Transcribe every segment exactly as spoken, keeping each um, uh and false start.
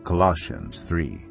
Colossians three.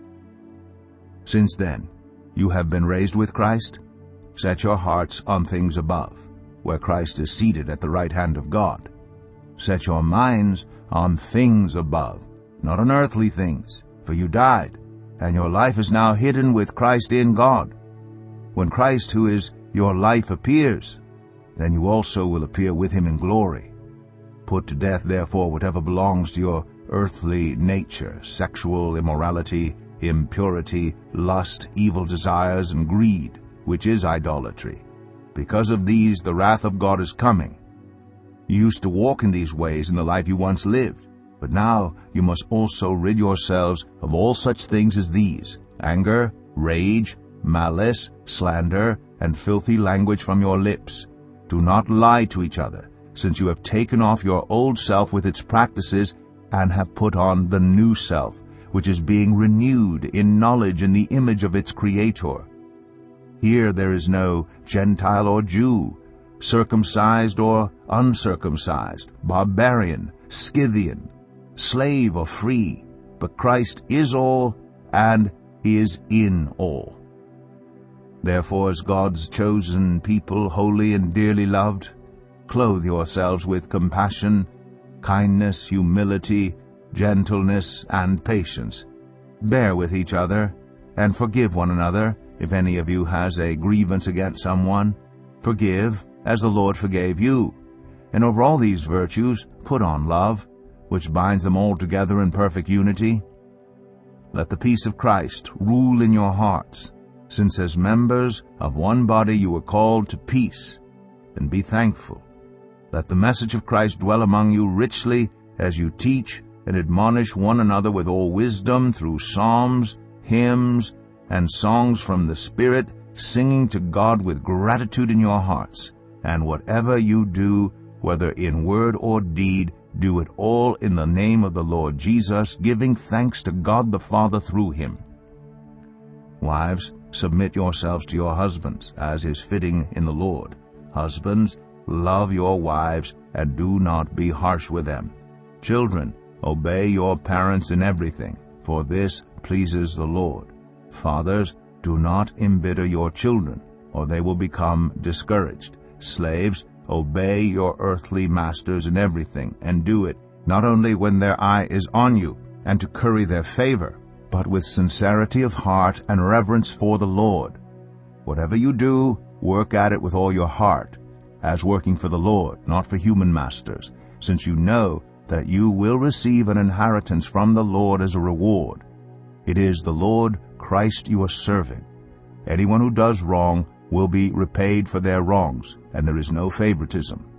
Since then, you have been raised with Christ. Set your hearts on things above, where Christ is seated at the right hand of God. Set your minds on things above, not on earthly things, for you died, and your life is now hidden with Christ in God. When Christ, who is your life, appears, then you also will appear with him in glory. Put to death, therefore, whatever belongs to your earthly nature, sexual immorality, impurity, lust, evil desires, and greed, which is idolatry. Because of these the wrath of God is coming. You used to walk in these ways in the life you once lived, but now you must also rid yourselves of all such things as these: anger, rage, malice, slander, and filthy language from your lips. Do not lie to each other, since you have taken off your old self with its practices and have put on the new self, which is being renewed in knowledge in the image of its Creator. Here there is no Gentile or Jew, circumcised or uncircumcised, barbarian, Scythian, slave or free, but Christ is all and is in all. Therefore, as God's chosen people, holy and dearly loved, clothe yourselves with compassion, kindness, humility, gentleness, and patience. Bear with each other, and forgive one another. If any of you has a grievance against someone, forgive, as the Lord forgave you. And over all these virtues put on love, which binds them all together in perfect unity. Let the peace of Christ rule in your hearts, since as members of one body you were called to peace, and be thankful. Let the message of Christ dwell among you richly as you teach and admonish one another with all wisdom through psalms, hymns, and songs from the Spirit, singing to God with gratitude in your hearts. And whatever you do, whether in word or deed, do it all in the name of the Lord Jesus, giving thanks to God the Father through him. Wives, submit yourselves to your husbands, as is fitting in the Lord. Husbands, love your wives, and do not be harsh with them. Children, obey your parents in everything, for this pleases the Lord. Fathers, do not embitter your children, or they will become discouraged. Slaves, obey your earthly masters in everything, and do it not only when their eye is on you, and to curry their favor, but with sincerity of heart and reverence for the Lord. Whatever you do, work at it with all your heart, as working for the Lord, not for human masters, since you know that you will receive an inheritance from the Lord as a reward. It is the Lord Christ you are serving. Anyone who does wrong will be repaid for their wrongs, and there is no favoritism.